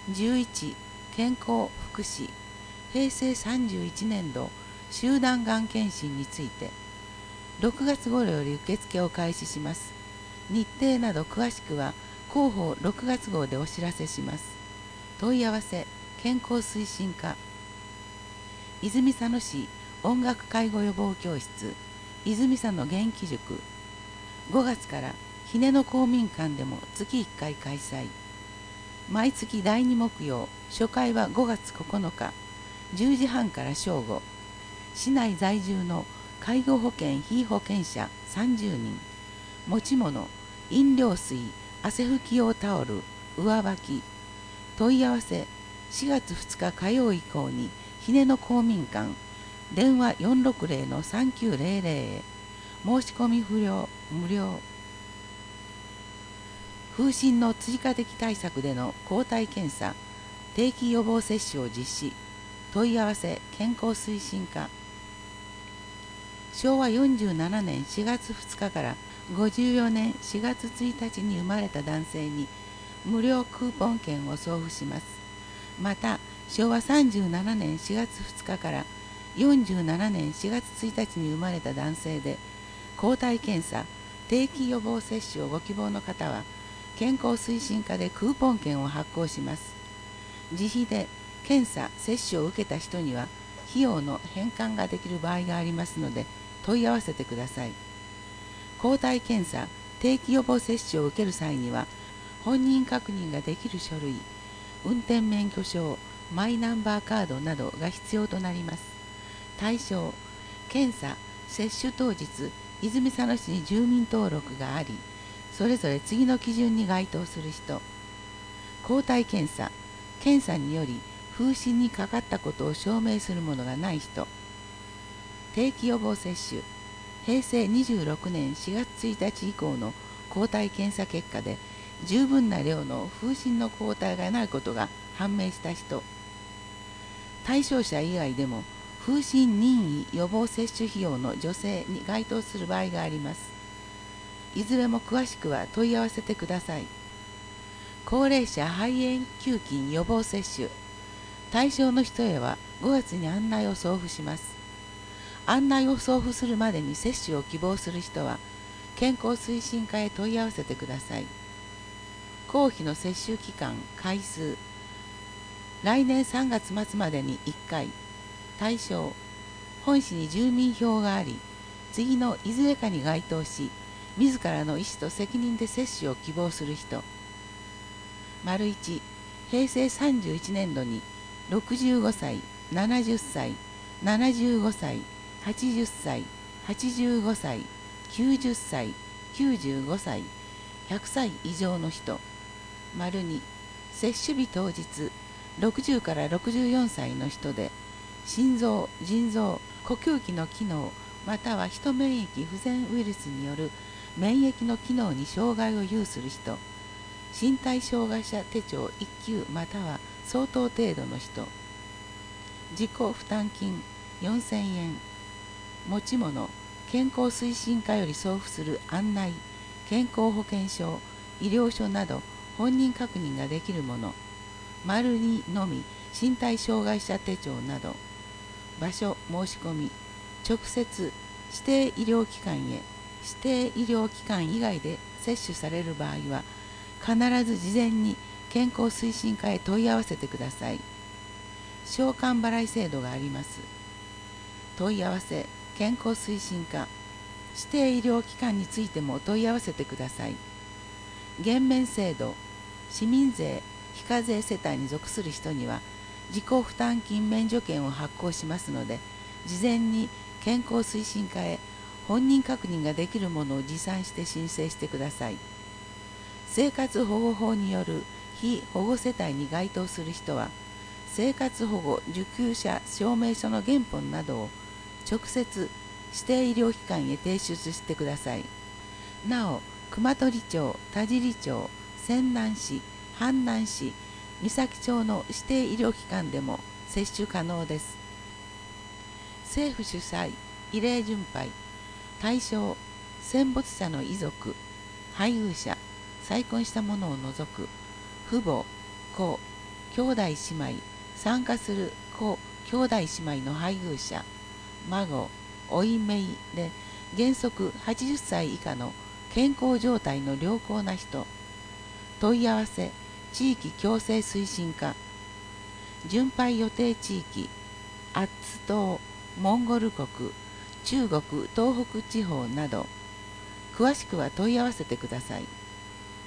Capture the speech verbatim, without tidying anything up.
じゅういち健康福祉へいせいさんじゅういちねんど集団がん検診についてろくがつ頃より受付を開始します。日程など詳しくは広報ろくがつ号でお知らせします。問い合わせ健康推進課泉佐野市音楽介護予防教室泉佐野元気塾ごがつからひねの公民館でも月いっかい開催。毎月だいに木曜、初回はごがつここのかじゅうじはんから正午。市内在住の介護保険被保険者さんじゅうにん、持ち物飲料水、汗拭き用タオル、上履き。問い合わせしがつふつか火曜以降にひねの公民館電話 よんろくぜろのさんきゅうぜろぜろ へ。申し込み不要無料。風疹の追加的対策での抗体検査定期予防接種を実施。問い合わせ健康推進課しょうわよんじゅうななねんしがつふつかからごじゅうよねんしがつついたちに生まれた男性に無料クーポン券を送付します。またしょうわさんじゅうななねんしがつふつかからよんじゅうななねんしがつついたちに生まれた男性で抗体検査定期予防接種をご希望の方は健康推進課でクーポン券を発行します。自費で検査接種を受けた人には費用の返還ができる場合がありますので問い合わせてください。抗体検査定期予防接種を受ける際には本人確認ができる書類、運転免許証、マイナンバーカードなどが必要となります。対象、検査接種当日泉佐野市に住民登録があり、それぞれ次の基準に該当する人。抗体検査検査により風疹にかかったことを証明するものがない人。定期予防接種へいせいにじゅうろくねんしがつついたち以降の抗体検査結果で十分な量の風疹の抗体がないことが判明した人。対象者以外でも風疹任意予防接種費用の助成に該当する場合があります。いずれも詳しくは問い合わせてください。高齢者肺炎球菌予防接種対象の人へはごがつに案内を送付します。案内を送付するまでに接種を希望する人は健康推進課へ問い合わせてください。公費の接種期間回数来年さんがつ末までにいっかい。対象本市に住民票があり次のいずれかに該当し自らの意思と責任で接種を希望する人。丸いちへいせいさんじゅういちねんどにろくじゅうごさい、ななじゅっさい、ななじゅうごさい、はちじゅっさい、はちじゅうごさい、きゅうじゅっさい、きゅうじゅうごさい、ひゃくさい以上の人。丸に接種日当日ろくじゅうからろくじゅうよんさいの人で心臓、腎臓、呼吸器の機能またはヒト免疫不全ウイルスによる免疫の機能に障害を有する人。身体障害者手帳いっきゅうまたは相当程度の人。自己負担金よんせんえん。持ち物健康推進課より送付する案内、健康保険証、医療書など本人確認ができるもの。丸にのみ身体障害者手帳など。場所申し込み直接指定医療機関へ。指定医療機関以外で接種される場合は必ず事前に健康推進課へ問い合わせてください。償還払い制度があります。問い合わせ健康推進課指定医療機関についても問い合わせてください。減免制度市民税非課税世帯に属する人には自己負担金免除券を発行しますので事前に健康推進課へ本人確認ができるものを持参して申請してください。生活保護法による被保護世帯に該当する人は生活保護受給者証明書の原本などを直接指定医療機関へ提出してください。なお熊取町、田尻町、泉南市、阪南市、三崎町の指定医療機関でも接種可能です。政府主催慰霊巡拝対象戦没者の遺族、配偶者、再婚した者を除く父母、子、 兄弟姉妹、参加する子兄弟姉妹の配偶者、孫、おいめいで原則はちじゅっさい以下の健康状態の良好な人、問い合わせ地域共生推進課、巡拝予定地域、アッツ島、モンゴル国、中国東北地方など、詳しくは問い合わせてください。